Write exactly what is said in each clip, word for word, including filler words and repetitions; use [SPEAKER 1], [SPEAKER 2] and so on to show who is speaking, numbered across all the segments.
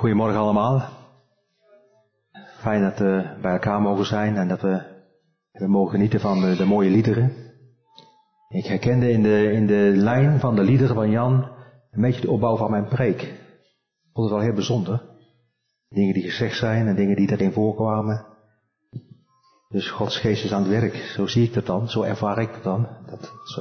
[SPEAKER 1] Goedemorgen allemaal. Fijn dat we bij elkaar mogen zijn en dat we, we mogen genieten van de, de mooie liederen. Ik herkende in de, in de lijn van de liederen van Jan een beetje de opbouw van mijn preek. Ik vond het wel heel bijzonder. Dingen die gezegd zijn en dingen die erin voorkwamen. Dus Gods geest is aan het werk. Zo zie ik dat dan, zo ervaar ik dat dan. Dat, zo.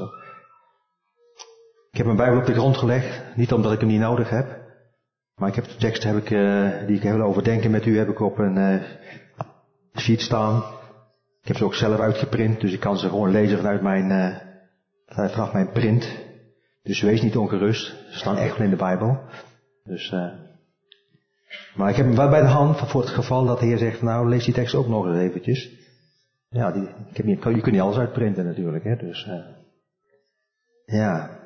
[SPEAKER 1] Ik heb mijn Bijbel op de grond gelegd, niet omdat ik hem niet nodig heb. Maar ik heb de tekst heb ik, uh, die ik wil overdenken met u, heb ik op een uh, sheet staan. Ik heb ze ook zelf uitgeprint, dus ik kan ze gewoon lezen vanuit mijn, uh, vanaf mijn print. Dus wees niet ongerust, ze staan echt wel in de Bijbel. Dus, uh, maar ik heb hem wel bij de hand, voor het geval dat de Heer zegt, nou lees die tekst ook nog eens eventjes. Ja, die, ik heb niet, je kunt niet alles uitprinten natuurlijk, hè, dus uh, ja.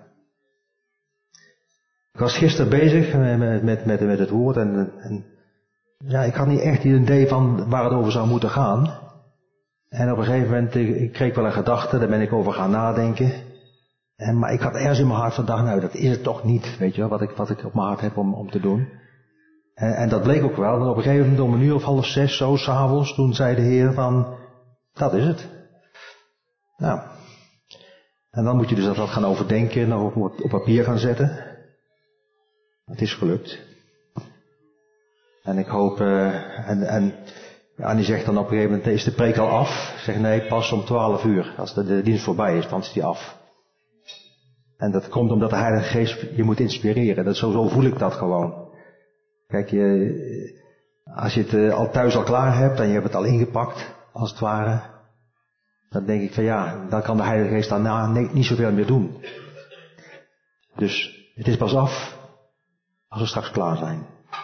[SPEAKER 1] Ik was gisteren bezig met, met, met, met het woord en, en ja, ik had niet echt het idee van waar het over zou moeten gaan. En op een gegeven moment, ik, ik kreeg wel een gedachte, daar ben ik over gaan nadenken. En, maar ik had ergens in mijn hart gedacht, nou dat is het toch niet, weet je wel, wat ik, wat ik op mijn hart heb om, om te doen. En, en dat bleek ook wel, en op een gegeven moment om een uur of half zes, zo, 's avonds, toen zei de Heer van, dat is het. Nou, en dan moet je dus dat wat gaan overdenken, nog op, op papier gaan zetten. Het is gelukt. En ik hoop, uh, en, en Annie zegt dan op een gegeven moment, is de preek al af? Ik zeg nee, pas om twaalf uur. Als de, de dienst voorbij is, dan is die af. En dat komt omdat de Heilige Geest je moet inspireren. Dat, zo, zo voel ik dat gewoon. Kijk, je, als je het uh, al thuis al klaar hebt en je hebt het al ingepakt, als het ware, dan denk ik van ja, dan kan de Heilige Geest daarna nee, niet zoveel meer doen. Dus het is pas af als we straks klaar zijn.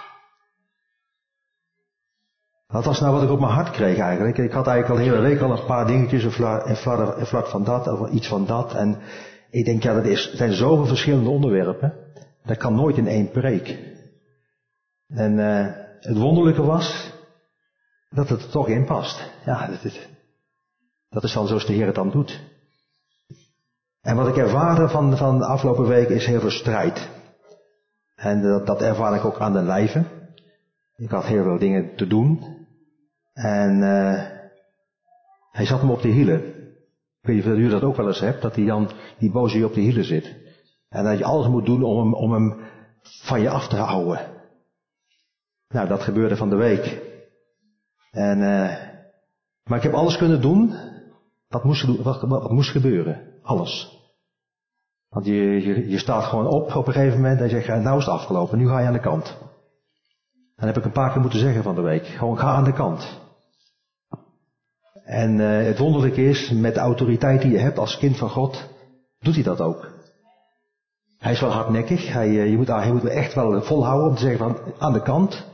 [SPEAKER 1] Wat was nou wat ik op mijn hart kreeg eigenlijk? Ik had eigenlijk al de hele week al een paar dingetjes, een vlak, een vlak van dat, of iets van dat. En ik denk, ja, dat is, er zijn zoveel verschillende onderwerpen. Dat kan nooit in één preek. En uh, het wonderlijke was, dat het er toch in past. Ja, dat is, dat is dan zoals de Heer het dan doet. En wat ik ervaarde van, van de afgelopen week is heel veel strijd. En dat, dat ervaar ik ook aan de lijve. Ik had heel veel dingen te doen. En uh, hij zat me op de hielen. Ik weet niet of u dat ook wel eens hebt, dat die Jan, die boze je op de hielen zit. En dat je alles moet doen om hem, om hem van je af te houden. Nou, dat gebeurde van de week. En, uh, maar ik heb alles kunnen doen wat moest, wat, wat moest gebeuren. Alles. Want je, je, je staat gewoon op op een gegeven moment en je zegt, nou is het afgelopen, nu ga je aan de kant. Dan heb ik een paar keer moeten zeggen van de week, gewoon ga aan de kant. En uh, het wonderlijke is, met de autoriteit die je hebt als kind van God, doet hij dat ook. Hij is wel hardnekkig, hij, uh, je moet, hij moet echt wel volhouden om te zeggen van aan de kant.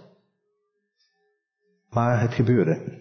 [SPEAKER 1] Maar het gebeurde.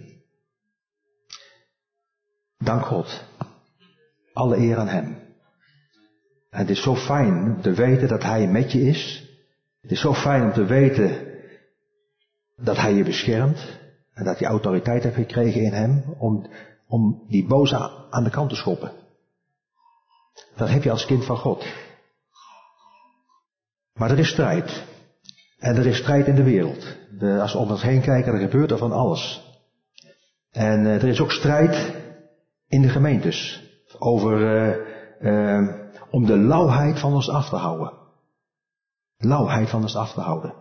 [SPEAKER 1] Dank God. Alle eer aan hem. En het is zo fijn om te weten dat hij met je is. Het is zo fijn om te weten dat hij je beschermt. En dat je autoriteit hebt gekregen in hem om, om die boze aan de kant te schoppen. Dat heb je als kind van God. Maar er is strijd. En er is strijd in de wereld. De, als we om ons heen kijken, dan gebeurt er van alles. En uh, er is ook strijd in de gemeentes. Over... Uh, uh, om de lauwheid van ons af te houden. Lauwheid van ons af te houden.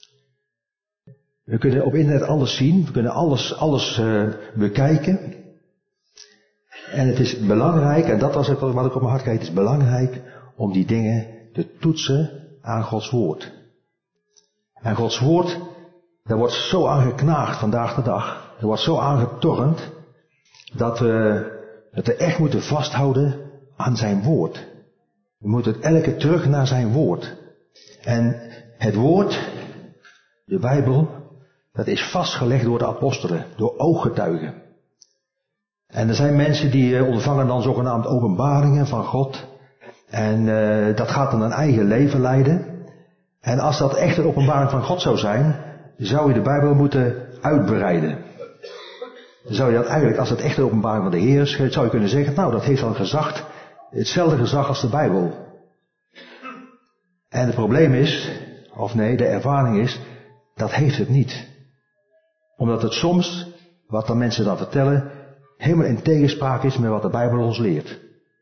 [SPEAKER 1] We kunnen op internet alles zien. We kunnen alles, alles uh, bekijken. En het is belangrijk, en dat was het wat ik op mijn hart kreeg. Het is belangrijk om die dingen te toetsen aan Gods woord. En Gods woord, daar wordt zo aan geknaagd vandaag de dag. Er wordt zo aan getornd. Dat we het er echt moeten vasthouden aan zijn woord. We moeten elke terug naar zijn woord. En het woord, de Bijbel, dat is vastgelegd door de apostelen, door ooggetuigen. En er zijn mensen die ontvangen dan zogenaamd openbaringen van God. En uh, dat gaat dan een eigen leven leiden. En als dat echt een openbaring van God zou zijn, zou je de Bijbel moeten uitbreiden. Dan zou je dat eigenlijk, als het echt een openbaring van de Heer is, zou je kunnen zeggen, nou dat heeft dan gezag. Hetzelfde gezag als de Bijbel. En het probleem is, of nee, de ervaring is, Dat heeft het niet. Omdat het soms, wat dan mensen dan vertellen, helemaal in tegenspraak is met wat de Bijbel ons leert.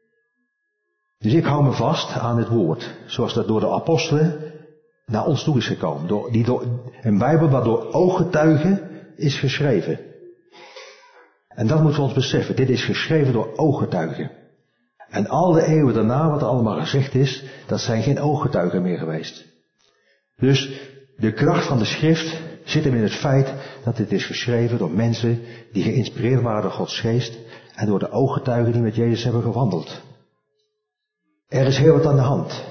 [SPEAKER 1] Dus ik hou me vast aan het woord, zoals dat door de apostelen naar ons toe is gekomen. Door, die door, een Bijbel wat door ooggetuigen is geschreven. En dat moeten we ons beseffen. Dit is geschreven door ooggetuigen. En al de eeuwen daarna, wat er allemaal gezegd is, dat zijn geen ooggetuigen meer geweest. Dus de kracht van de schrift zit hem in het feit dat dit is geschreven door mensen die geïnspireerd waren door Gods geest en door de ooggetuigen die met Jezus hebben gewandeld. Er is heel wat aan de hand.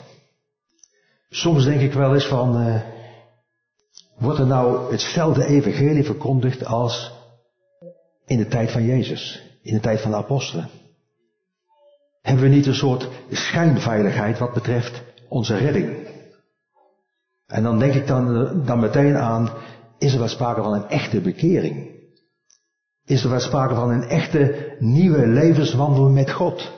[SPEAKER 1] Soms denk ik wel eens van, uh, wordt er nou hetzelfde evangelie verkondigd als in de tijd van Jezus, in de tijd van de apostelen? Hebben we niet een soort schijnveiligheid wat betreft onze redding? En dan denk ik dan, dan meteen aan, is er wel sprake van een echte bekering? Is er wel sprake van een echte nieuwe levenswandel met God?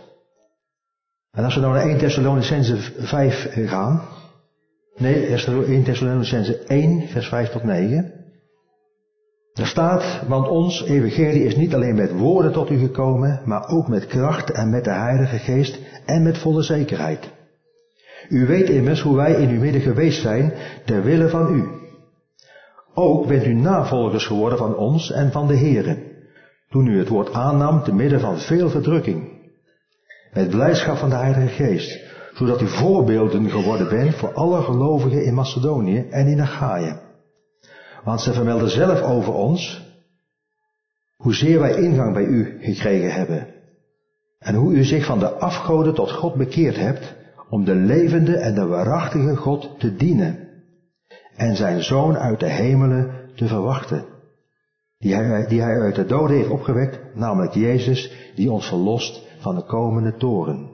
[SPEAKER 1] En als we nou naar eerste Thessalonicenzen vijf gaan, nee, eerste Thessalonicenzen één, vers vijf tot negen. Daar staat, want ons evangelie is niet alleen met woorden tot u gekomen, maar ook met kracht en met de Heilige Geest en met volle zekerheid. U weet immers hoe wij in uw midden geweest zijn, ter wille van u. Ook bent u navolgers geworden van ons en van de Here, toen u het woord aannam te midden van veel verdrukking. Met blijdschap van de Heilige Geest, zodat u voorbeelden geworden bent voor alle gelovigen in Macedonië en in Achaïe. Want ze vermelden zelf over ons, hoezeer wij ingang bij u gekregen hebben. En hoe u zich van de afgoden tot God bekeerd hebt, om de levende en de waarachtige God te dienen. En zijn Zoon uit de hemelen te verwachten. Die hij, die hij uit de doden heeft opgewekt, namelijk Jezus, die ons verlost van de komende toren.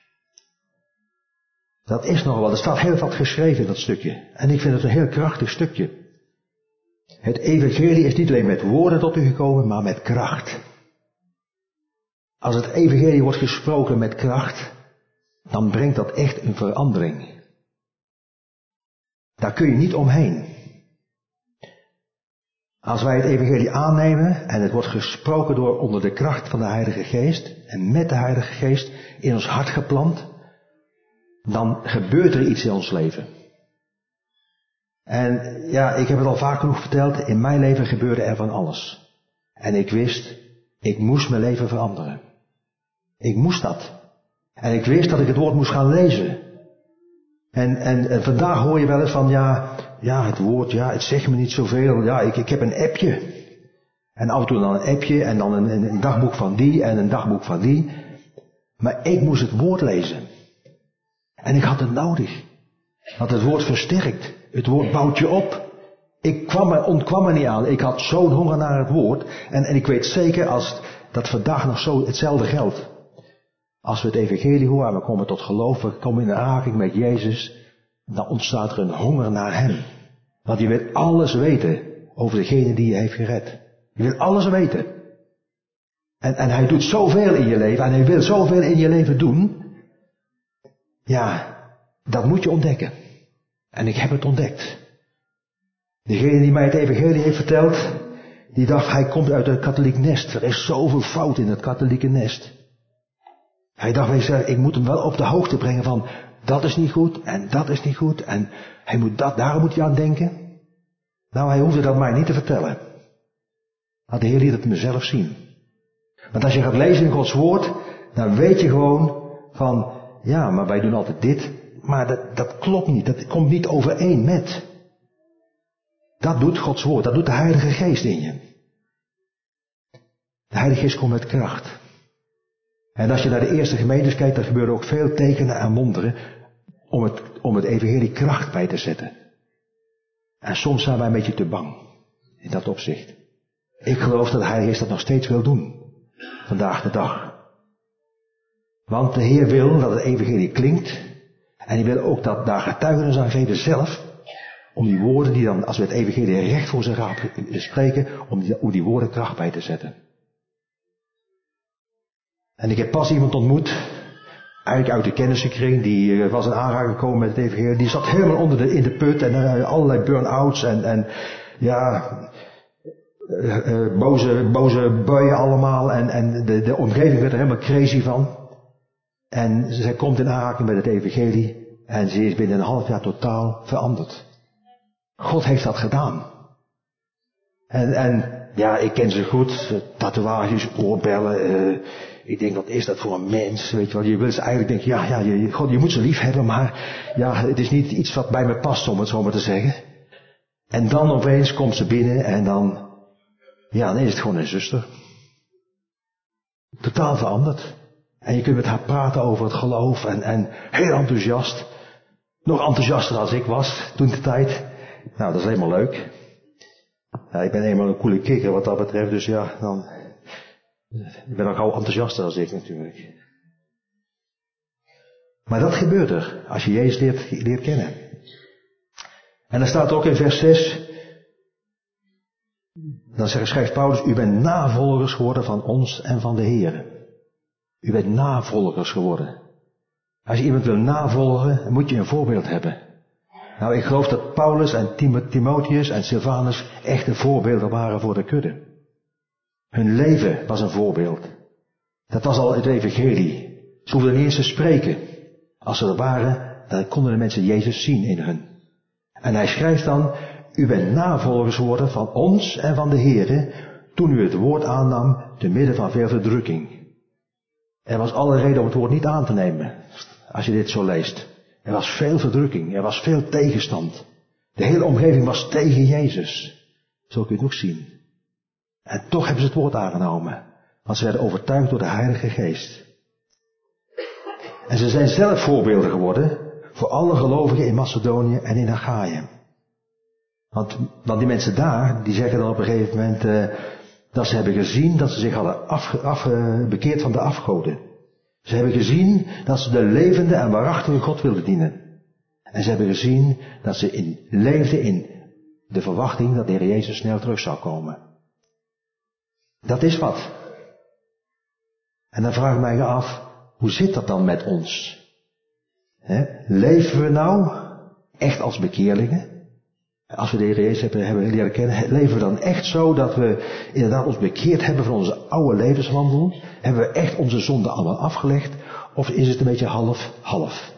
[SPEAKER 1] Dat is nog wel, er staat heel wat geschreven in dat stukje. En ik vind het een heel krachtig stukje. Het evangelie is niet alleen met woorden tot u gekomen, maar met kracht. Als het evangelie wordt gesproken met kracht, dan brengt dat echt een verandering. Daar kun je niet omheen. Als wij het evangelie aannemen en het wordt gesproken door onder de kracht van de Heilige Geest en met de Heilige Geest in ons hart geplant, dan gebeurt er iets in ons leven. En ja, ik heb het al vaak genoeg verteld, in mijn leven gebeurde er van alles. En ik wist, ik moest mijn leven veranderen. Ik moest dat. En ik wist dat ik het woord moest gaan lezen. En, en, en vandaag hoor je wel eens van, ja, ja, het woord, ja, het zegt me niet zoveel. Ja, ik, ik heb een appje. En af en toe dan een appje en dan een, een, een dagboek van die en een dagboek van die. Maar ik moest het woord lezen. En ik had het nodig. Want het woord versterkt. Het woord bouwt je op. Ik kwam er, ontkwam er niet aan. Ik had zo'n honger naar het woord. En, en ik weet zeker als dat vandaag nog zo hetzelfde geldt. Als we het evangelie horen, we komen tot geloof, we komen in aanraking met Jezus, dan ontstaat er een honger naar hem. Want je wil alles weten over degene die je heeft gered. Je wil alles weten. En, en hij doet zoveel in je leven, en hij wil zoveel in je leven doen. Ja, dat moet je ontdekken. En ik heb het ontdekt. Degene die mij het evangelie heeft verteld, die dacht, hij komt uit een katholiek nest. Er is zoveel fout in het katholieke nest. Hij dacht, ik moet hem wel op de hoogte brengen van, dat is niet goed en dat is niet goed en hij moet dat, daar moet hij aan denken. Nou, hij hoefde dat mij niet te vertellen. Maar de Heer liet het mezelf zien. Want als je gaat lezen in Gods woord, dan weet je gewoon van, ja, maar wij doen altijd dit, maar dat, dat klopt niet, dat komt niet overeen met. Dat doet Gods woord, dat doet de Heilige Geest in je. De Heilige Geest komt met kracht. En als je naar de eerste gemeentes kijkt, dan gebeuren ook veel tekenen en wonderen om het, om het evangelie kracht bij te zetten. En soms zijn wij een beetje te bang in dat opzicht. Ik geloof dat de Heilige Geest dat nog steeds wil doen. Vandaag de dag. Want de Heer wil dat het evangelie klinkt. En hij wil ook dat daar getuigenis aan geven zelf. Om die woorden die dan, als we het evangelie recht voor zijn raad spreken, om die, om die woorden kracht bij te zetten. En ik heb pas iemand ontmoet, eigenlijk uit de kennissenkring, die was in aanraking gekomen met het evangelie. Die zat helemaal onder de, in de put en uh, allerlei burn-outs en, en ja, uh, uh, boze, boze buien allemaal en, en de, de omgeving werd er helemaal crazy van. En zij komt in aanraking met het evangelie en ze is binnen een half jaar totaal veranderd. God heeft dat gedaan. En, en ja, ik ken ze goed, tatoeages, oorbellen, uh, ik denk, wat is dat voor een mens, weet je wel. Je wil ze eigenlijk denken, ja, ja, je, God, je moet ze lief hebben, maar ja, het is niet iets wat bij me past, om het zo maar te zeggen. En dan opeens komt ze binnen en dan, ja, dan is het gewoon een zuster. Totaal veranderd. En je kunt met haar praten over het geloof en, en heel enthousiast. Nog enthousiaster als ik was, toen de tijd. Nou, dat is helemaal leuk. Ja, ik ben eenmaal een coole kikker wat dat betreft, dus ja, dan... Ik ben dan gauw enthousiaster als ik natuurlijk. Maar dat gebeurt er, als je Jezus leert, leert kennen. En dan staat er ook in vers zes... Dan schrijft Paulus, u bent navolgers geworden van ons en van de Heer. U bent navolgers geworden. Als je iemand wil navolgen, dan moet je een voorbeeld hebben. Nou, ik geloof dat Paulus en Tim- Timotheus en Silvanus echte voorbeelden waren voor de kudde. Hun leven was een voorbeeld. Dat was al het evangelie. Ze hoefden niet eens te spreken. Als ze er waren, dan konden de mensen Jezus zien in hun. En hij schrijft dan, u bent navolgers geworden van ons en van de Heere, toen u het woord aannam te midden van veel verdrukking. Er was alle reden om het woord niet aan te nemen, als je dit zo leest. Er was veel verdrukking, er was veel tegenstand. De hele omgeving was tegen Jezus. Zo kun je het ook zien. En toch hebben ze het woord aangenomen, want ze werden overtuigd door de Heilige Geest. En ze zijn zelf voorbeelden geworden voor alle gelovigen in Macedonië en in Achaïe. Want, want die mensen daar, die zeggen dan op een gegeven moment uh, dat ze hebben gezien dat ze zich hadden af, af, uh, bekeerd van de afgoden. Ze hebben gezien dat ze de levende en waarachtige God wilden dienen. En ze hebben gezien dat ze in, leefden in de verwachting dat de Heer Jezus snel terug zou komen. Dat is wat. En dan vraag ik mij af, hoe zit dat dan met ons? He? Leven we nou echt als bekeerlingen? Als we de Heer Jezus hebben, hebben leren kennen, leven we dan echt zo dat we inderdaad ons bekeerd hebben van onze oude levenswandel? Hebben we echt onze zonden allemaal afgelegd? Of is het een beetje half-half?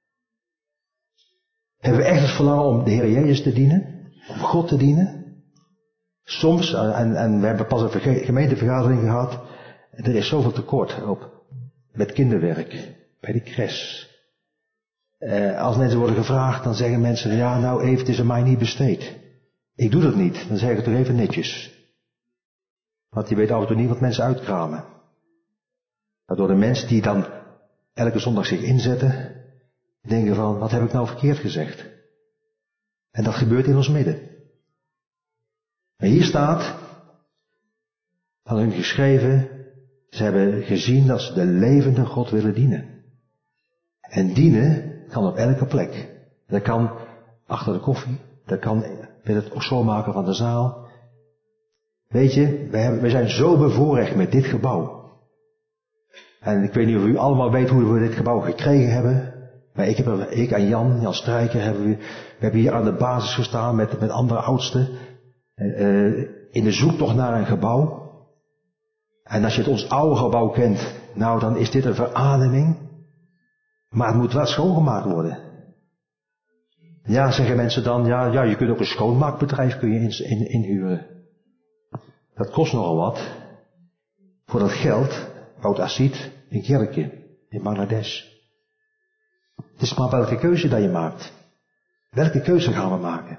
[SPEAKER 1] Hebben we echt het verlangen om de Heer Jezus te dienen? Om God te dienen? Soms, en, en we hebben pas een gemeentevergadering gehad, er is zoveel tekort op met kinderwerk, bij de crash. Uh, als mensen worden gevraagd, dan zeggen mensen, ja nou even, het is aan mij niet besteed. Ik doe dat niet, dan zeg ik het toch even netjes. Want je weet af en toe niet wat mensen uitkramen. Waardoor de mensen die dan elke zondag zich inzetten, denken van, wat heb ik nou verkeerd gezegd? En dat gebeurt in ons midden. Maar hier staat, van hun geschreven, ze hebben gezien dat ze de levende God willen dienen. En dienen kan op elke plek. Dat kan achter de koffie, dat kan bij het schoonmaken van de zaal. Weet je, wij, hebben, wij zijn zo bevoorrecht met dit gebouw. En ik weet niet of u allemaal weet hoe we dit gebouw gekregen hebben. Maar ik, heb er, ik en Jan, Jan Strijker, hebben we, we hebben hier aan de basis gestaan met, met andere oudsten. Uh, in de zoektocht naar een gebouw. En als je het ons oude gebouw kent, nou dan is dit een verademing. Maar het moet wel schoongemaakt worden. Ja, zeggen mensen dan, ja, ja je kunt ook een schoonmaakbedrijf kun je in, in, inhuren. Dat kost nogal wat. Voor dat geld bouwt Asit een kerkje in Bangladesh. Het is maar welke keuze dat je maakt. Welke keuze gaan we maken?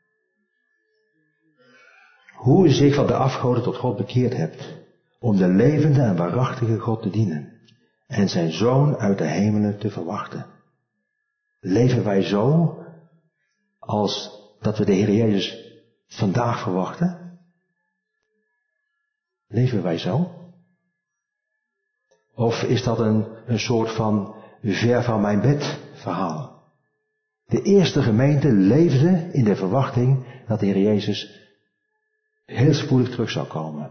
[SPEAKER 1] Hoe je zich van de afgoden tot God bekeerd hebt. Om de levende en waarachtige God te dienen. En zijn Zoon uit de hemelen te verwachten. Leven wij zo als dat we de Heer Jezus vandaag verwachten? Leven wij zo? Of is dat een, een soort van ver van mijn bed verhaal? De eerste gemeente leefde in de verwachting dat de Heer Jezus heel spoedig terug zou komen.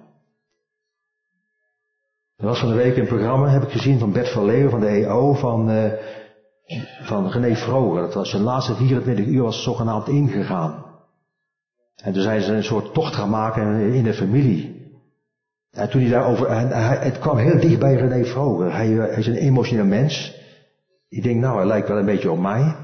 [SPEAKER 1] Er was van de week een programma, heb ik gezien, van Bert van Leeuwen van de E O, van, uh, van René Vroger. Dat was zijn laatste vierentwintig uur was zogenaamd ingegaan. En toen zijn ze een soort tocht gaan maken in de familie. En toen hij daarover, en hij, het kwam heel dicht bij René Vroger. Hij, hij is een emotioneel mens. Ik denk, nou, hij lijkt wel een beetje op mij.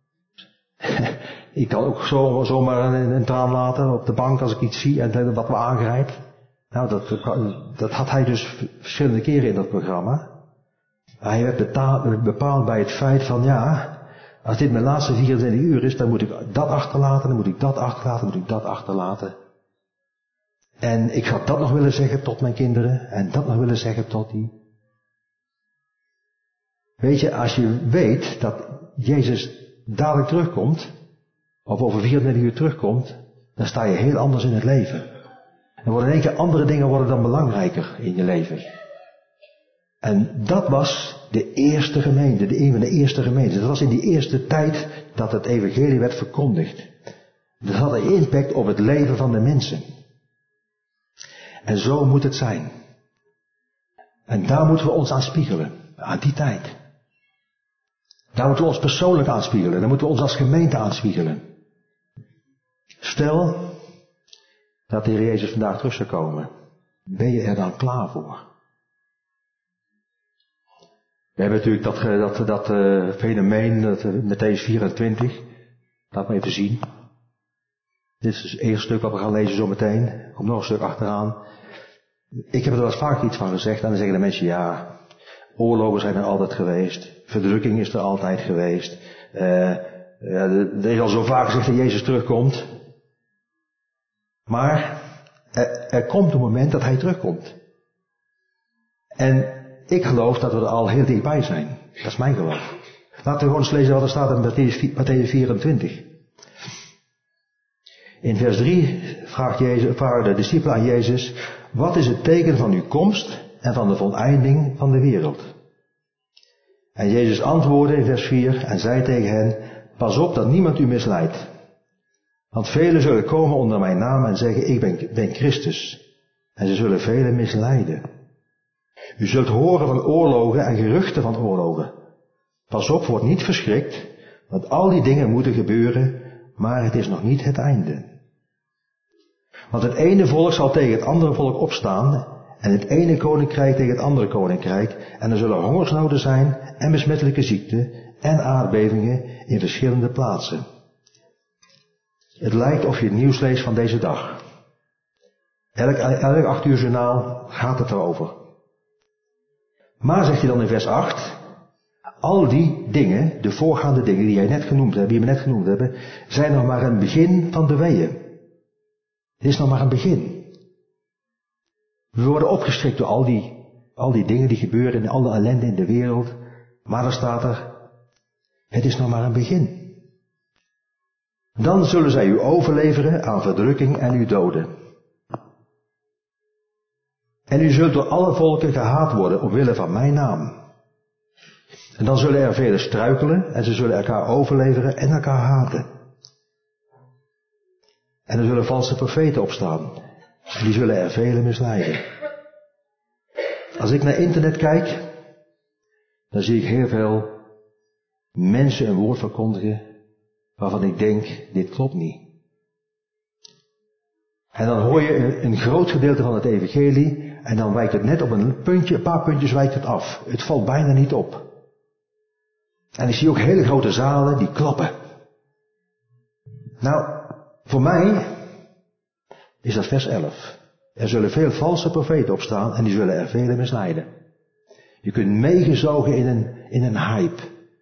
[SPEAKER 1] Ik kan ook zo, zomaar een, een traan laten op de bank als ik iets zie en wat me aangrijpt. Nou, dat, dat had hij dus verschillende keren in dat programma. Hij werd betaald, bepaald bij het feit van, ja, als dit mijn laatste vierentwintig uur is, dan moet ik dat achterlaten, dan moet ik dat achterlaten, dan moet ik dat achterlaten. En ik ga dat nog willen zeggen tot mijn kinderen, en dat nog willen zeggen tot die. Weet je, als je weet dat Jezus dadelijk terugkomt, of over vierentwintig uur terugkomt, dan sta je heel anders in het leven. Dan worden in één keer andere dingen worden dan belangrijker in je leven. En dat was de eerste gemeente, de een van de eerste gemeenten. Dat was in die eerste tijd dat het evangelie werd verkondigd. Dat had een impact op het leven van de mensen. En zo moet het zijn. En daar moeten we ons aan spiegelen, aan die tijd. Daar moeten we ons persoonlijk aanspiegelen, daar moeten we ons als gemeente aanspiegelen. Stel dat de Heer Jezus vandaag terug zou komen. Ben je er dan klaar voor? We hebben natuurlijk dat, dat, dat uh, fenomeen, dat uh, Mattheüs vierentwintig. Laat me even zien. Dit is het eerste stuk wat we gaan lezen zo meteen. Er komt nog een stuk achteraan. Ik heb er wel eens vaak iets van gezegd. En dan zeggen de mensen, ja, oorlogen zijn er altijd geweest. Verdrukking is er altijd geweest. Uh, uh, er is al zo vaak gezegd dat Jezus terugkomt. Maar er, er komt een moment dat hij terugkomt. En ik geloof dat we er al heel dichtbij zijn. Dat is mijn geloof. Laten we gewoon eens lezen wat er staat in Mattheüs vierentwintig. In vers drie vraagt, Jezus, vragen de discipelen aan Jezus, wat is het teken van uw komst en van de voleinding van de wereld? En Jezus antwoordde in vers vier en zei tegen hen, pas op dat niemand u misleidt. Want velen zullen komen onder mijn naam en zeggen, ik ben, ben Christus. En ze zullen velen misleiden. U zult horen van oorlogen en geruchten van oorlogen. Pas op, word niet verschrikt, want al die dingen moeten gebeuren, maar het is nog niet het einde. Want het ene volk zal tegen het andere volk opstaan, en het ene koninkrijk tegen het andere koninkrijk, en er zullen hongersnoden zijn, en besmettelijke ziekten, en aardbevingen in verschillende plaatsen. Het lijkt of je het nieuws leest van deze dag. Elk, elk acht uur journaal gaat het erover. Maar, zegt hij dan in vers acht, al die dingen, de voorgaande dingen die jij net genoemd hebt, die we net genoemd hebben, zijn nog maar een begin van de weeën. Het is nog maar een begin. We worden opgeschrikt door al die, al die dingen die gebeuren en al de ellende in de wereld. Maar er staat er, het is nog maar een begin. Dan zullen zij u overleveren aan verdrukking en u doden. En u zult door alle volken gehaat worden omwille van mijn naam. En dan zullen er velen struikelen en ze zullen elkaar overleveren en elkaar haten. En er zullen valse profeten opstaan. En die zullen er velen misleiden. Als ik naar internet kijk, dan zie ik heel veel mensen een woord verkondigen waarvan ik denk, dit klopt niet. En dan hoor je een groot gedeelte van het evangelie en dan wijkt het net op een puntje, een paar puntjes wijkt het af. Het valt bijna niet op. En ik zie ook hele grote zalen die klappen. Nou, voor mij is dat vers elf. Er zullen veel valse profeten opstaan en die zullen er velen misleiden. Je kunt meegezogen in een, in een hype.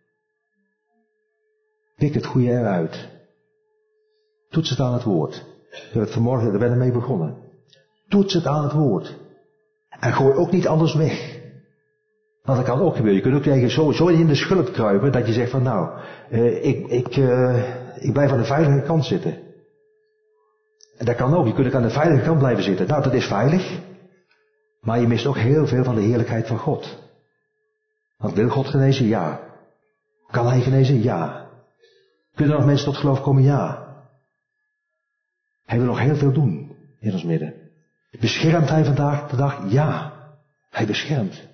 [SPEAKER 1] Pik het goede eruit. Toets het aan het woord. We hebben het vanmorgen, daar ben ik mee begonnen. Toets het aan het woord. En gooi ook niet alles weg. Want dat kan ook gebeuren. Je kunt ook tegen zo, zo in de schulp kruipen dat je zegt van nou, uh, ik, ik, uh, ik blijf aan de veilige kant zitten. En dat kan ook. Je kunt ook aan de veilige kant blijven zitten. Nou, dat is veilig. Maar je mist ook heel veel van de heerlijkheid van God. Want wil God genezen? Ja. Kan Hij genezen? Ja. Kunnen er nog mensen tot geloof komen? Ja. Hij wil nog heel veel doen in ons midden. Beschermt Hij vandaag de dag? Ja. Hij beschermt.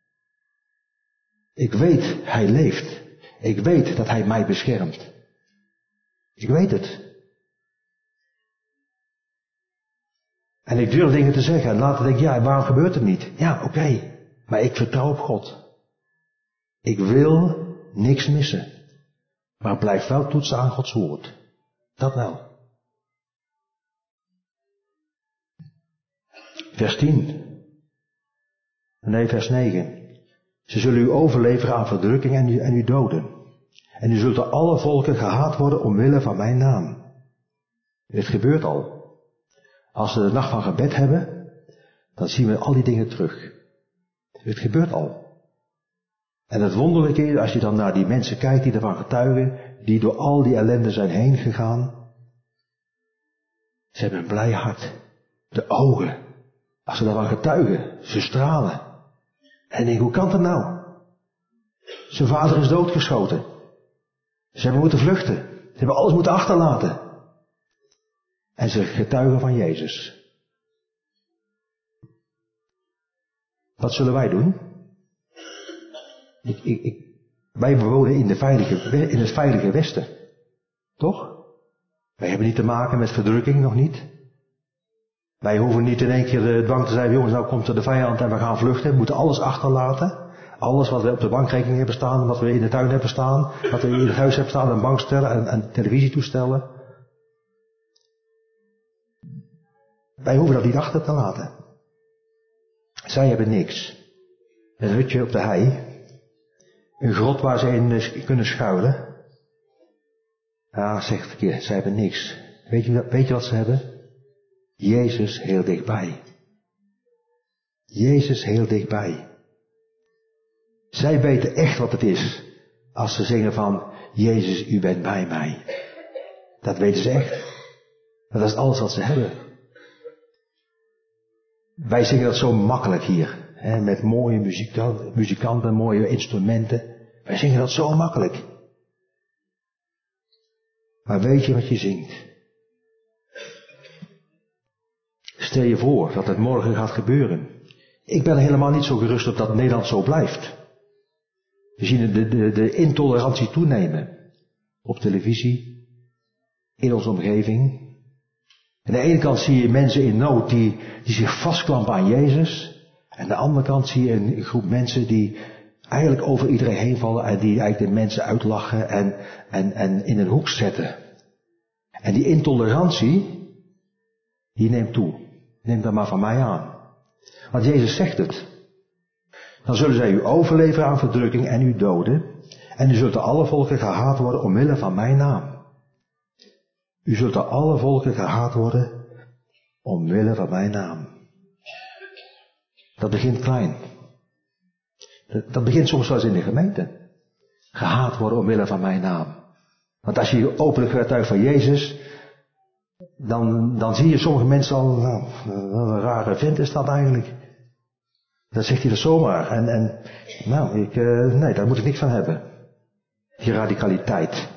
[SPEAKER 1] Ik weet, Hij leeft. Ik weet dat Hij mij beschermt. Ik weet het. En ik durf dingen te zeggen. En later denk ik, ja, waarom gebeurt het niet? Ja, oké. Okay, maar ik vertrouw op God. Ik wil niks missen. Maar blijf wel toetsen aan Gods woord. Dat wel. Vers tien. Nee, vers negen. Ze zullen u overleveren aan verdrukking en u, en u doden. En u zult door alle volken gehaat worden omwille van mijn naam. Het gebeurt al. Als we de nacht van gebed hebben, dan zien we al die dingen terug. Het gebeurt al. En het wonderlijke is, als je dan naar die mensen kijkt die ervan getuigen, die door al die ellende zijn heen gegaan. Ze hebben een blij hart. De ogen. Als ze daarvan getuigen, ze stralen. En ik denk, hoe kan dat nou? Zijn vader is doodgeschoten. Ze hebben moeten vluchten. Ze hebben alles moeten achterlaten. En ze getuigen van Jezus. Wat zullen wij doen? Ik, ik, ik, wij wonen in, de veilige, in het veilige Westen. Toch? Wij hebben niet te maken met verdrukking, nog niet. Wij hoeven niet in één keer dwang te zijn, jongens, nou komt er de vijand en we gaan vluchten. We moeten alles achterlaten. Alles wat we op de bankrekening hebben staan, wat we in de tuin hebben staan, wat we in het huis hebben staan, een bankstellen en, en televisietoestellen. Wij hoeven dat niet achter te laten. Zij hebben niks. Een hutje op de hei. Een grot waar ze in kunnen schuilen. Ja, zeg het verkeerd, zij hebben niks. Weet je, weet je wat ze hebben? Jezus heel dichtbij. Jezus heel dichtbij. Zij weten echt wat het is als ze zingen van Jezus, u bent bij mij. Dat weten ze echt. Dat is alles wat ze hebben. Wij zingen dat zo makkelijk hier. Hè, met mooie muzikanten, muzikanten, mooie instrumenten. Wij zingen dat zo makkelijk. Maar weet je wat je zingt? Stel je voor dat het morgen gaat gebeuren. Ik ben er helemaal niet zo gerust op dat Nederland zo blijft. We zien de, de, de intolerantie toenemen. Op televisie. In onze omgeving. Aan de ene kant zie je mensen in nood die, die zich vastklampen aan Jezus. En aan de andere kant zie je een groep mensen die eigenlijk over iedereen heen vallen en die eigenlijk de mensen uitlachen en, en, en in een hoek zetten. En die intolerantie, die neemt toe. Neem dat maar van mij aan. Want Jezus zegt het. Dan zullen zij u overleveren aan verdrukking en u doden. En u zult door alle volken gehaat worden omwille van mijn naam. U zult door alle volken gehaat worden omwille van mijn naam. Dat begint klein. Dat, dat begint soms wel eens in de gemeente. Gehaat worden omwille van mijn naam. Want als je je openlijk getuigt van Jezus, dan, dan zie je sommige mensen al, nou, wat een rare vent is dat eigenlijk. Dan zegt hij dat zomaar. En, en nou, ik, uh, nee, daar moet ik niks van hebben. Die radicaliteit.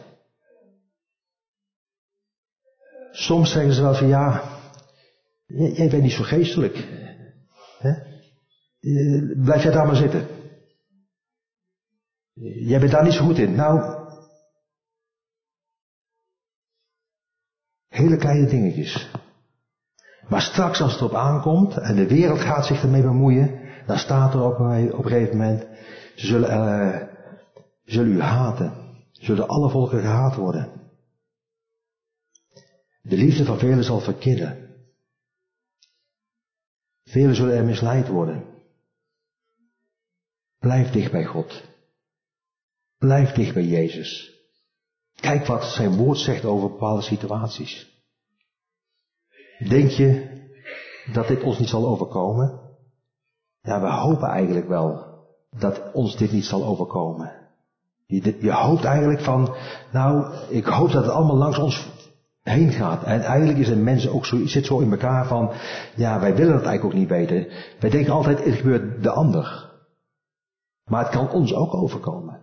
[SPEAKER 1] Soms zeggen ze wel van ja, jij bent niet zo geestelijk. Hè? Blijf jij daar maar zitten. Jij bent daar niet zo goed in. Nou, hele kleine dingetjes. Maar straks als het erop aankomt en de wereld gaat zich ermee bemoeien, dan staat er op, op een gegeven moment, ze zullen, uh, zullen u haten. Zullen alle volken gehaat worden. De liefde van velen zal verkillen. Velen zullen er misleid worden. Blijf dicht bij God. Blijf dicht bij Jezus. Kijk wat zijn woord zegt over bepaalde situaties. Denk je dat dit ons niet zal overkomen? Ja, we hopen eigenlijk wel dat ons dit niet zal overkomen. Je, je hoopt eigenlijk van, nou, ik hoop dat het allemaal langs ons heen gaat. En eigenlijk is een mens ook zo, zit zo in elkaar van, ja, wij willen het eigenlijk ook niet weten. Wij denken altijd, het gebeurt de ander. Maar het kan ons ook overkomen.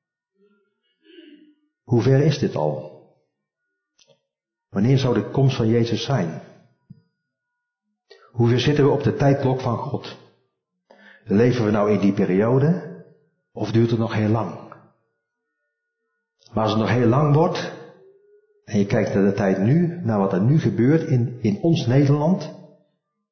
[SPEAKER 1] Hoe ver is dit al? Wanneer zou de komst van Jezus zijn? Hoe ver zitten we op de tijdklok van God? Leven we nou in die periode? Of duurt het nog heel lang? Maar als het nog heel lang wordt, en je kijkt naar de tijd nu, naar wat er nu gebeurt in, in ons Nederland,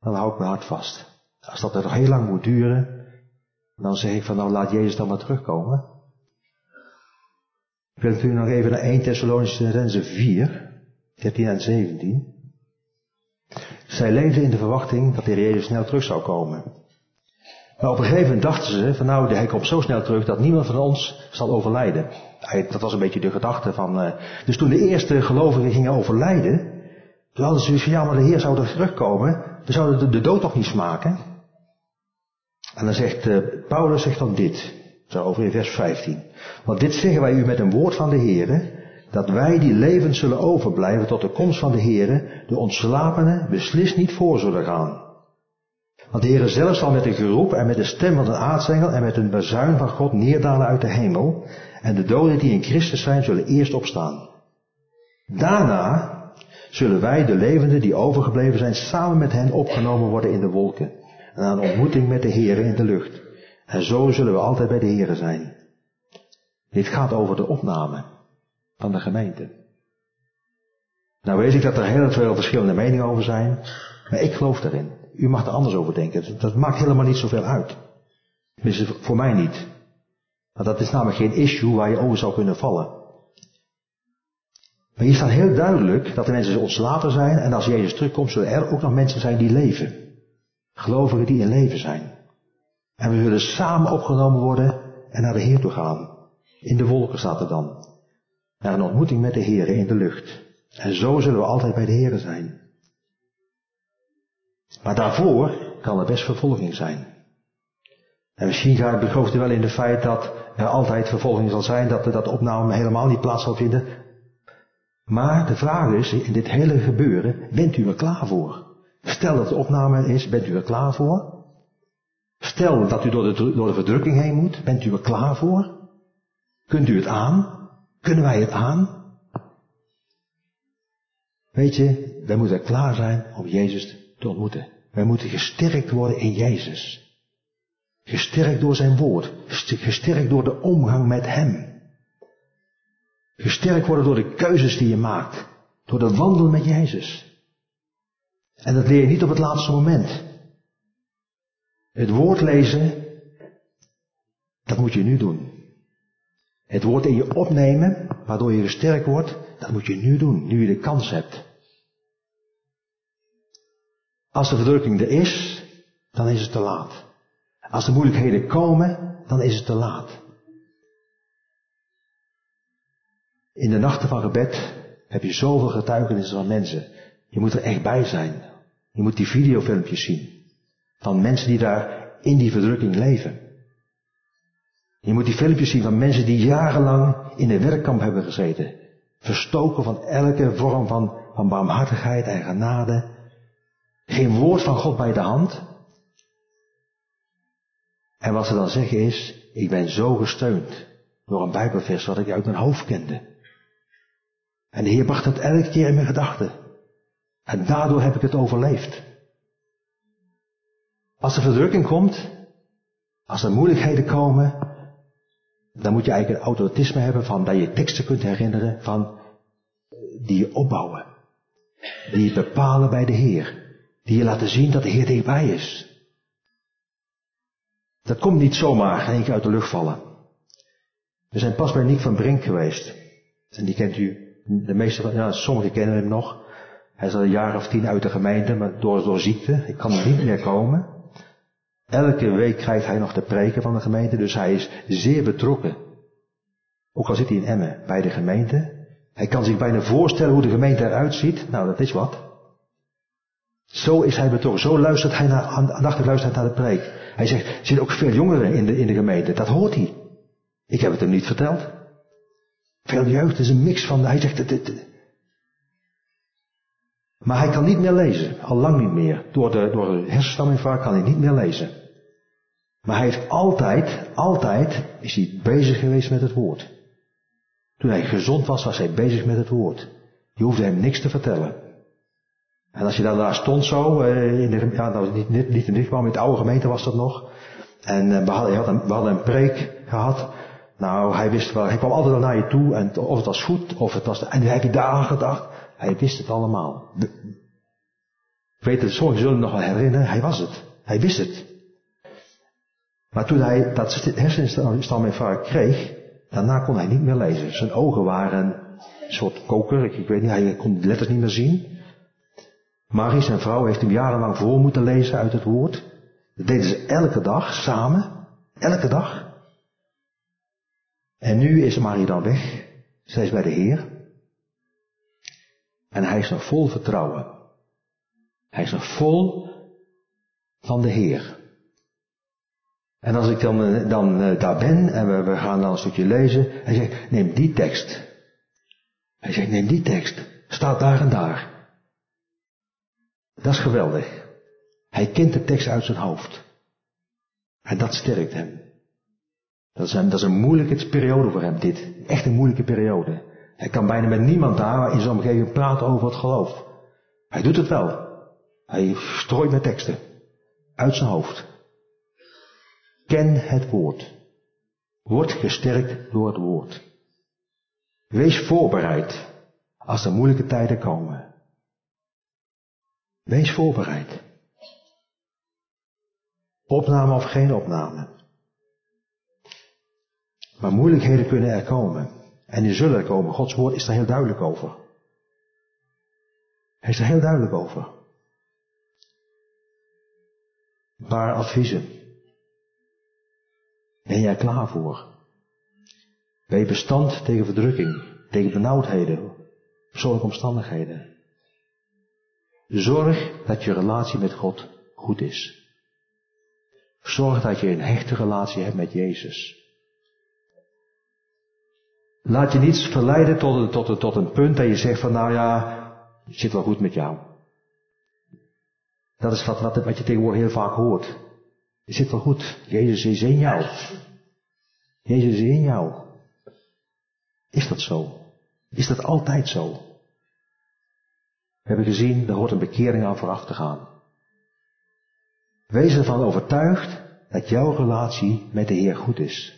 [SPEAKER 1] dan hou ik mijn hart vast. Als dat er nog heel lang moet duren, dan zeg ik van nou laat Jezus dan maar terugkomen. Ik wil natuurlijk nog even naar Eerste Thessalonicenzen vier, dertien en zeventien. Zij leefden in de verwachting dat de Heer Jezus snel terug zou komen. Maar op een gegeven moment dachten ze van nou, hij komt zo snel terug dat niemand van ons zal overlijden. Dat was een beetje de gedachte van... Uh, dus toen de eerste gelovigen gingen overlijden, toen hadden ze zoiets van ja, maar de Heer zou er terugkomen. We zouden de, de dood toch niet smaken. En dan zegt uh, Paulus zegt dan dit, zo over in vers vijftien. Want dit zeggen wij u met een woord van de Heere, dat wij die levend zullen overblijven tot de komst van de Heere, de ontslapenen beslist niet voor zullen gaan. Want de Heere zelf zal met een geroep en met de stem van een aartsengel en met een bazuin van God neerdalen uit de hemel. En de doden die in Christus zijn, zullen eerst opstaan. Daarna zullen wij, de levenden die overgebleven zijn, samen met hen opgenomen worden in de wolken. En aan ontmoeting met de Heere in de lucht. En zo zullen we altijd bij de Heere zijn. Dit gaat over de opname van de gemeente. Nou weet ik dat er heel veel verschillende meningen over zijn, maar ik geloof daarin. U mag er anders over denken. Dat maakt helemaal niet zoveel uit. Tenminste, voor mij niet. Want dat is namelijk geen issue waar je over zou kunnen vallen. Maar hier staat heel duidelijk dat de mensen ontslapen zijn en als Jezus terugkomt zullen er ook nog mensen zijn die leven. Gelovigen die in leven zijn. En we zullen samen opgenomen worden en naar de Heer toe gaan. In de wolken staat er dan. Naar een ontmoeting met de Heer in de lucht. En zo zullen we altijd bij de Heer zijn. Maar daarvoor kan er best vervolging zijn. En misschien gelooft u wel in het feit dat er altijd vervolging zal zijn, dat dat opname helemaal niet plaats zal vinden. Maar de vraag is, in dit hele gebeuren, bent u er klaar voor? Stel dat de opname is, bent u er klaar voor? Stel dat u door de, door de verdrukking heen moet, bent u er klaar voor? Kunt u het aan? Kunnen wij het aan? Weet je, wij moeten klaar zijn om Jezus te ontmoeten. Wij moeten gesterkt worden in Jezus. Gesterkt door zijn woord. Gesterkt door de omgang met hem. Gesterkt worden door de keuzes die je maakt. Door de wandelen met Jezus. En dat leer je niet op het laatste moment. Het woord lezen, dat moet je nu doen. Het woord in je opnemen, waardoor je gesterkt wordt, dat moet je nu doen, nu je de kans hebt. Als de verdrukking er is, dan is het te laat. Als de moeilijkheden komen, dan is het te laat. In de nachten van gebed heb je zoveel getuigenissen van mensen. Je moet er echt bij zijn. Je moet die videofilmpjes zien. Van mensen die daar in die verdrukking leven. Je moet die filmpjes zien van mensen die jarenlang in een werkkamp hebben gezeten. Verstoken van elke vorm van, van barmhartigheid en genade. Geen woord van God bij de hand. En wat ze dan zeggen is, ik ben zo gesteund door een Bijbelvers wat ik uit mijn hoofd kende. En de Heer bracht het elke keer in mijn gedachten. En daardoor heb ik het overleefd. Als er verdrukking komt, als er moeilijkheden komen, dan moet je eigenlijk een automatisme hebben van dat je teksten kunt herinneren van die je opbouwen. Die je bepalen bij de Heer. Die je laten zien dat de Heer dichtbij is. Dat komt niet zomaar in één keer uit de lucht vallen. We zijn pas bij Niek van Brink geweest. En die kent u, de meeste van, ja, sommigen kennen hem nog. Hij is al een jaar of tien uit de gemeente, maar door, door ziekte. Ik kan er niet meer komen. Elke week krijgt hij nog de preken van de gemeente, dus hij is zeer betrokken. Ook al zit hij in Emmen, bij de gemeente. Hij kan zich bijna voorstellen hoe de gemeente eruit ziet. Nou, dat is wat. Zo is hij betrokken. Zo luistert hij naar, aandachtig luistert hij naar de preek. Hij zegt, er zitten ook veel jongeren in de, in de gemeente. Dat hoort hij. Ik heb het hem niet verteld. Veel jeugd is een mix van, hij zegt, dit, dit. Maar hij kan niet meer lezen. Al lang niet meer. Door de, door de hersenstamminfarct kan hij niet meer lezen. Maar hij heeft altijd, altijd, is hij bezig geweest met het woord. Toen hij gezond was, was hij bezig met het woord. Je hoefde hem niks te vertellen. En als je dan daar stond zo, in de, ja, nou, niet, niet, niet in de in de oude gemeente was dat nog. En we hadden, had een, we hadden een preek gehad. Nou, hij wist wel, hij kwam altijd wel naar je toe. En of het was goed, of het was, en heb je daar aan gedacht. Hij wist het allemaal. Ik weet dat sommigen zullen nog wel herinneren, hij was het. Hij wist het. Maar toen hij dat hersenstammevaar kreeg, daarna kon hij niet meer lezen. Zijn ogen waren een soort koker, ik, ik weet niet, hij kon de letters niet meer zien. Marie, zijn vrouw, heeft hem jarenlang voor moeten lezen uit het woord. Dat deden ze elke dag, samen. Elke dag. En nu is Marie dan weg. Zij is bij de Heer. En hij is nog vol vertrouwen. Hij is nog vol van de Heer. En als ik dan, dan uh, daar ben en we, we gaan dan een stukje lezen. Hij zegt, neem die tekst. Hij zegt, neem die tekst. Staat daar en daar. Dat is geweldig. Hij kent de tekst uit zijn hoofd. En dat sterkt hem. Dat is een, dat is een moeilijke periode voor hem, dit. Echt een moeilijke periode. Hij kan bijna met niemand daar in zijn omgeving praten over het geloof. Hij doet het wel. Hij strooit met teksten. Uit zijn hoofd. Ken het woord. Word gesterkt door het woord. Wees voorbereid als er moeilijke tijden komen. Wees voorbereid. Opname of geen opname. Maar moeilijkheden kunnen er komen. En die zullen er komen. Gods woord is daar heel duidelijk over. Hij is er heel duidelijk over. Een paar adviezen. Ben jij klaar voor? Ben je bestand tegen verdrukking, tegen benauwdheden, persoonlijke omstandigheden? Zorg dat je relatie met God goed is. Zorg dat je een hechte relatie hebt met Jezus. Laat je niet verleiden tot, tot, tot een punt dat je zegt van nou ja, het zit wel goed met jou. Dat is wat, wat, wat je tegenwoordig heel vaak hoort. Het zit wel goed. Jezus is in jou. Jezus is in jou. Is dat zo? Is dat altijd zo? We hebben gezien, er hoort een bekering aan vooraf te gaan. Wees ervan overtuigd dat jouw relatie met de Heer goed is.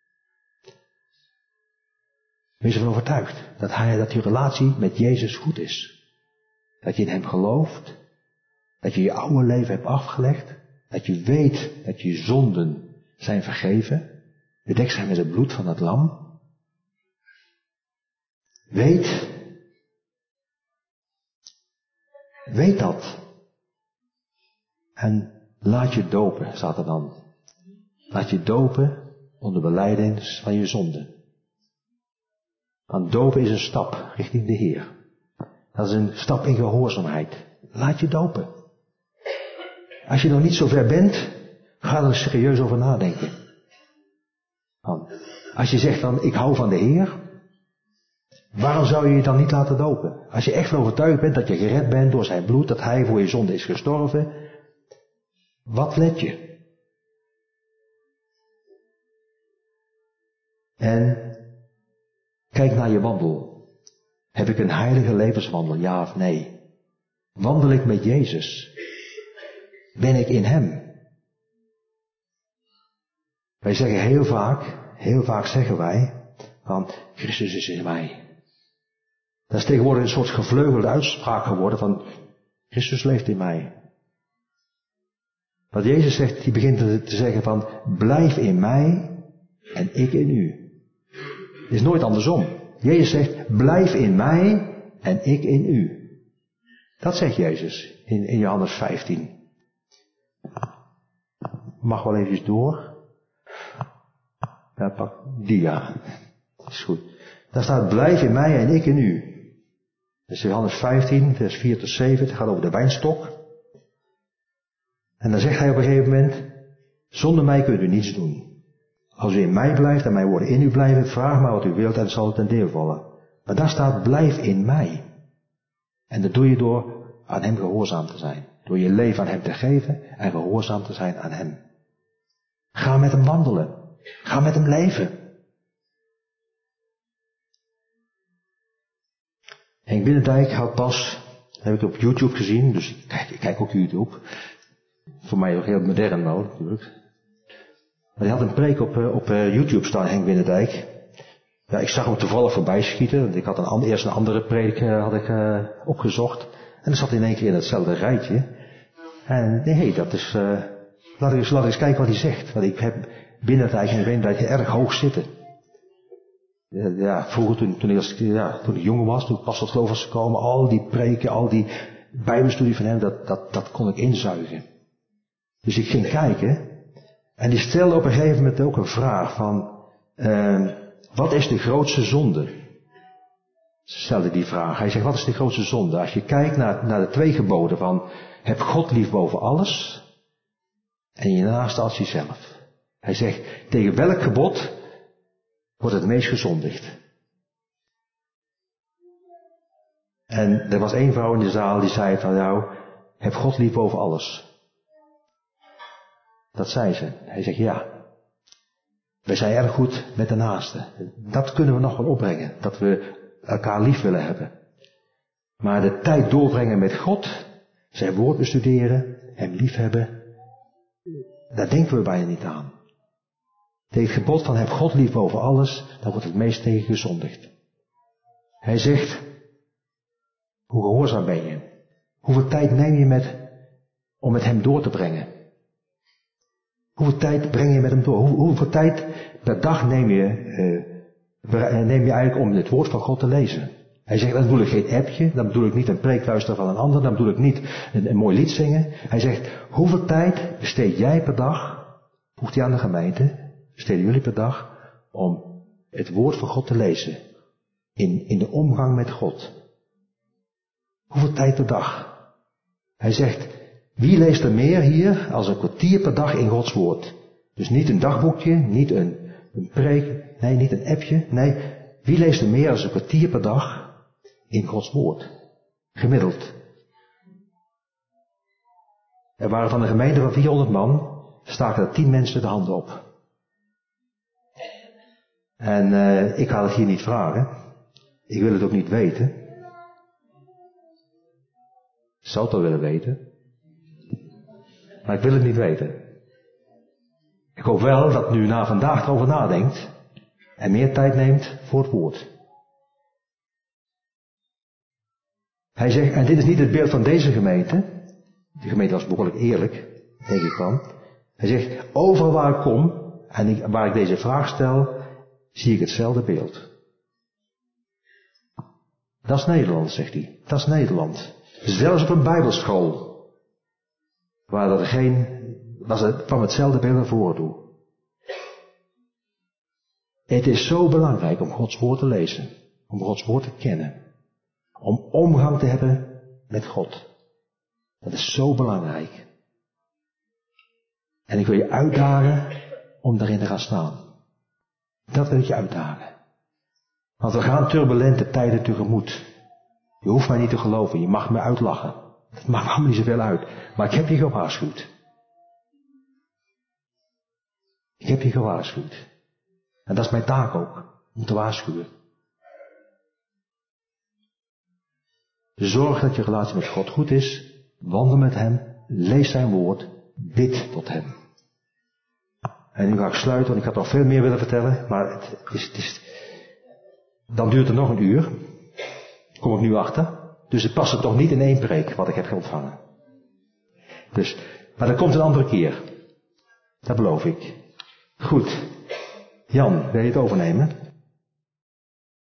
[SPEAKER 1] Wees ervan overtuigd dat, hij, dat je relatie met Jezus goed is. Dat je in Hem gelooft. Dat je je oude leven hebt afgelegd. Dat je weet dat je zonden zijn vergeven. Bedekt zijn met het bloed van het lam. Weet. Weet dat. En laat je dopen, staat er dan. Laat je dopen onder belijdenis van je zonden. Want dopen is een stap richting de Heer. Dat is een stap in gehoorzaamheid. Laat je dopen. Als je nog niet zo ver bent, ga er serieus over nadenken. Want als je zegt dan, ik hou van de Heer, waarom zou je je dan niet laten dopen? Als je echt van overtuigd bent dat je gered bent door zijn bloed, dat hij voor je zonde is gestorven, wat let je? En kijk naar je wandel. Heb ik een heilige levenswandel, ja of nee? Wandel ik met Jezus? Ben ik in Hem? Wij zeggen heel vaak, heel vaak zeggen wij, van Christus is in mij. Dat is tegenwoordig een soort gevleugelde uitspraak geworden van Christus leeft in mij. Wat Jezus zegt, die begint te zeggen van blijf in mij en ik in u. Het is nooit andersom. Jezus zegt blijf in mij en ik in u. Dat zegt Jezus in, in Johannes vijftien. Mag wel even door. Ja, pak die ja. Dat is goed. Daar staat blijf in mij en ik in u. Dat is Johannes vijftien, vers vier tot zeven. Het gaat over de wijnstok. En dan zegt hij op een gegeven moment, zonder mij kunt u niets doen. Als u in mij blijft en mijn woorden in u blijven, vraag maar wat u wilt en het zal het ten deel vallen. Maar daar staat blijf in mij. En dat doe je door aan hem gehoorzaam te zijn. Door je leven aan hem te geven en gehoorzaam te zijn aan hem. Ga met hem wandelen. Ga met hem leven. Henk Binnendijk had pas, heb ik op YouTube gezien, dus ik kijk, ik kijk ook YouTube. Voor mij ook heel modern nou, natuurlijk. Maar hij had een preek op, op YouTube staan, Henk Binnendijk. Ja, ik zag hem toevallig voorbij schieten, want ik had een, eerst een andere preek uh, had ik, uh, opgezocht. En dan zat hij in één keer in hetzelfde rijtje. En nee, hey, dat is, uh, laat ik eens, laat ik eens kijken wat hij zegt. Want ik heb binnen het Rijk en het Rijk erg hoog zitten. Uh, ja, vroeger toen, toen, ik als, ja, toen ik jonger was, toen ik pas tot geloof was gekomen, al die preken, al die bijbelstudie van hem, dat, dat, dat kon ik inzuigen. Dus ik ging kijken. En die stelde op een gegeven moment ook een vraag van, uh, wat is de grootste zonde? Ze stelde die vraag. Hij zegt, wat is de grootste zonde? Als je kijkt naar, naar de twee geboden van, heb God lief boven alles en je naaste als jezelf. Hij zegt, tegen welk gebod wordt het meest gezondigd? En er was één vrouw in de zaal die zei van, nou, heb God lief boven alles. Dat zei ze. Hij zegt, ja. Wij zijn erg goed met de naaste. Dat kunnen we nog wel opbrengen. Dat we elkaar lief willen hebben. Maar de tijd doorbrengen met God, zijn woord bestuderen, hem lief hebben, daar denken we bijna niet aan. Tegen het gebod van heb God lief boven alles, daar wordt het meest tegen gezondigd. Hij zegt, hoe gehoorzaam ben je? Hoeveel tijd neem je met, om met hem door te brengen? Hoeveel tijd breng je met hem door? Hoe, hoeveel tijd per dag neem je, uh, neem je eigenlijk om het woord van God te lezen? Hij zegt, dan bedoel ik geen appje, dan bedoel ik niet een preek luisteren van een ander, dan bedoel ik niet een, een mooi lied zingen. Hij zegt, hoeveel tijd besteed jij per dag, vroegt hij aan de gemeente, besteden jullie per dag, om het woord van God te lezen? In, in de omgang met God. Hoeveel tijd per dag? Hij zegt, wie leest er meer hier als een kwartier per dag in Gods woord? Dus niet een dagboekje, niet een, een preek, nee, niet een appje, nee. Wie leest er meer als een kwartier per dag in Gods woord? Gemiddeld. Er waren van een gemeente van vierhonderd man, staken er tien mensen de handen op. En uh, ik ga het hier niet vragen. Ik wil het ook niet weten. Ik zou het wel willen weten. Maar ik wil het niet weten. Ik hoop wel dat u na vandaag erover nadenkt en meer tijd neemt voor het woord. Hij zegt, en dit is niet het beeld van deze gemeente. De gemeente was behoorlijk eerlijk, denk ik van. Hij zegt, overal waar ik kom en ik, waar ik deze vraag stel, zie ik hetzelfde beeld. Dat is Nederland, zegt hij. Dat is Nederland. Zelfs op een bijbelschool, waar er geen, was het van hetzelfde beeld naar voren toe. Het is zo belangrijk om Gods woord te lezen, om Gods woord te kennen, om omgang te hebben met God. Dat is zo belangrijk. En ik wil je uitdagen om daarin te gaan staan. Dat wil ik je uitdagen. Want we gaan turbulente tijden tegemoet. Je hoeft mij niet te geloven, je mag me uitlachen. Het maakt allemaal niet zoveel uit. Maar ik heb je gewaarschuwd. Ik heb je gewaarschuwd. En dat is mijn taak ook, om te waarschuwen. Zorg dat je relatie met God goed is. Wandel met hem. Lees zijn woord. Bid tot hem. En nu ga ik sluiten, want ik had nog veel meer willen vertellen. Maar het is, het is, dan duurt het nog een uur. Kom ik nu achter. Dus het past er toch niet in één preek wat ik heb ontvangen. Dus, maar dat komt een andere keer. Dat beloof ik. Goed. Jan, wil je het overnemen?